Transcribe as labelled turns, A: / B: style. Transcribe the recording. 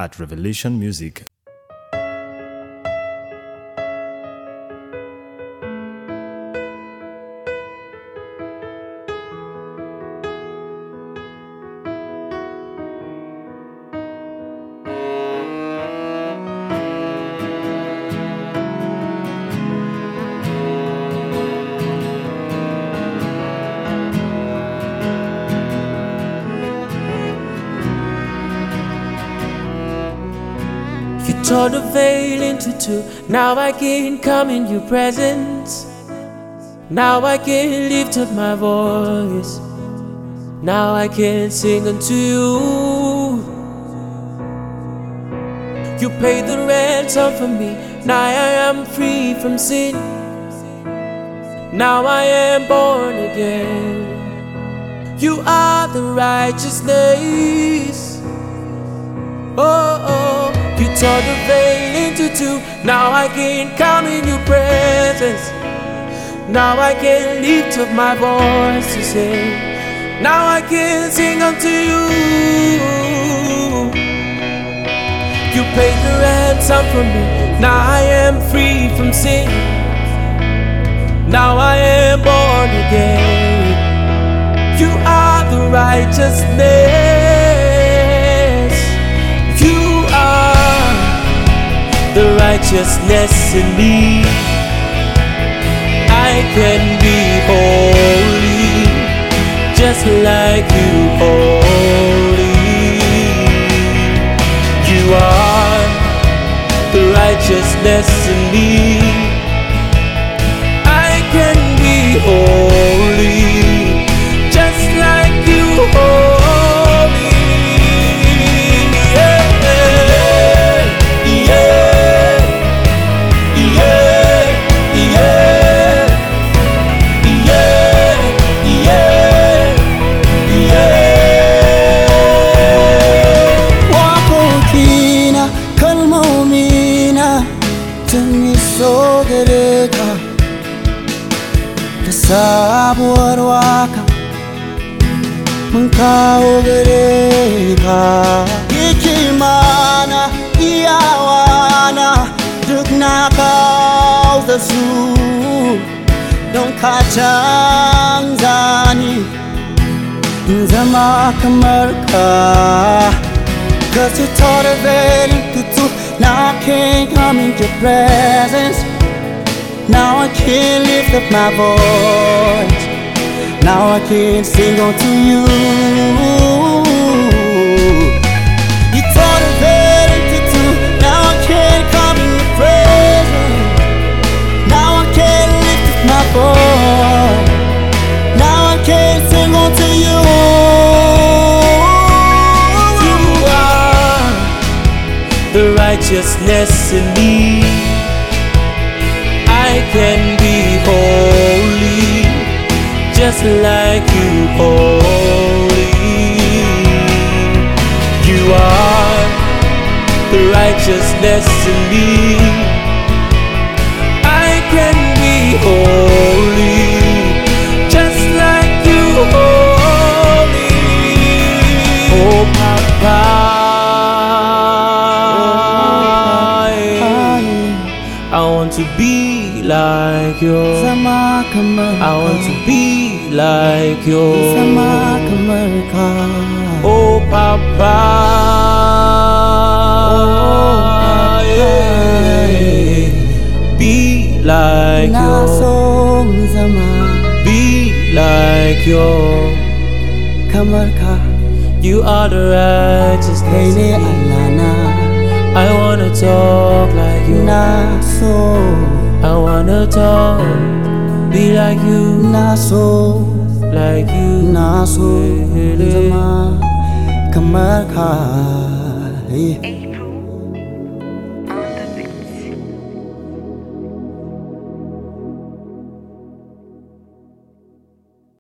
A: at Revelation Music.
B: You tore the veil into two. Now I can come in your presence. Now I can lift up my voice. Now I can sing unto you. You paid the ransom for me. Now I am free from sin. Now I am born again. You are the righteousness. Oh, you tore the veil into two. Now I can come in your presence. Now I can lift up my voice to sing. Now I can sing unto you. You paid the ransom for me. Now I am free from sin. Now I am born again. You are the righteousness. You are the righteousness in me. I can be holy, just like you holy. You are the righteousness in me. I can be holy, just like you holy. Yeah, yeah, yeah, yeah, yeah, yeah.
C: Waƙoƙina, kalmomina, tun iso gare ka da sabuwar waka mun kawo gare ka. Hikimana, iyawana duk na kawo da su don ka canza ni in zama kamar ka. 'Cause you tore the veil into two. Now I can't come in your presence. Now I can't lift up my voice. Now I can't sing unto you. You tore the veil into two. Now I can't come in your presence. Now I can't lift up my voice. Now I can't sing unto you.
B: The righteousness in me. I can be holy, just like you holy. You are the righteousness in me. I can be holy, just like you holy. Oh, Papa, I want to be like you. I want to be like you. Oh, Papa, yeah. Be like you. Be like you. You are the righteousness. I wanna talk like you. I wanna talk, be like you, like you.